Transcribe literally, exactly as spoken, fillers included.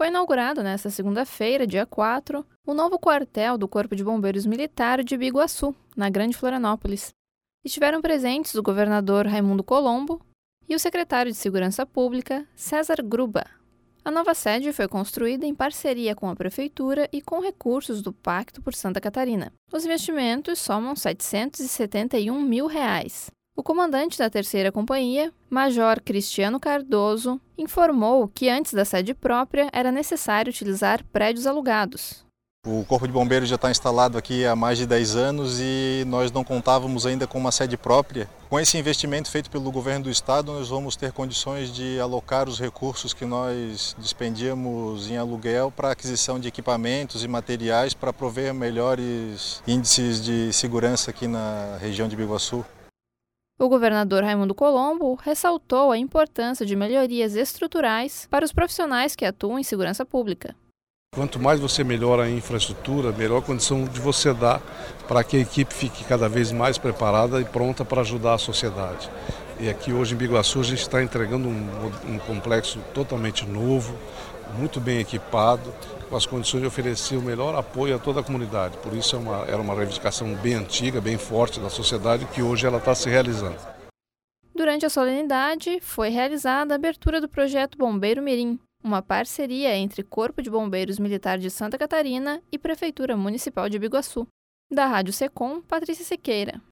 Foi inaugurado nesta segunda-feira, dia quatro, o novo quartel do Corpo de Bombeiros Militar de Biguaçu, na Grande Florianópolis. Estiveram presentes o governador Raimundo Colombo e o secretário de Segurança Pública, César Gruba. A nova sede foi construída em parceria com a Prefeitura e com recursos do Pacto por Santa Catarina. Os investimentos somam setecentos e setenta e um mil reais. O comandante da terceira companhia, Major Cristiano Cardoso, informou que antes da sede própria era necessário utilizar prédios alugados. O Corpo de Bombeiros já está instalado aqui há mais de dez anos e nós não contávamos ainda com uma sede própria. Com esse investimento feito pelo governo do estado, nós vamos ter condições de alocar os recursos que nós despendíamos em aluguel para aquisição de equipamentos e materiais para prover melhores índices de segurança aqui na região de Biguaçu. O governador Raimundo Colombo ressaltou a importância de melhorias estruturais para os profissionais que atuam em segurança pública. Quanto mais você melhora a infraestrutura, melhor a condição de você dar para que a equipe fique cada vez mais preparada e pronta para ajudar a sociedade. E aqui hoje em Biguaçu a gente está entregando um, um complexo totalmente novo, muito bem equipado, com as condições de oferecer o melhor apoio a toda a comunidade. Por isso é uma, era uma reivindicação bem antiga, bem forte da sociedade, que hoje ela está se realizando. Durante a solenidade, foi realizada a abertura do projeto Bombeiro Mirim, uma parceria entre Corpo de Bombeiros Militar de Santa Catarina e Prefeitura Municipal de Biguaçu. Da Rádio Secom, Patrícia Siqueira.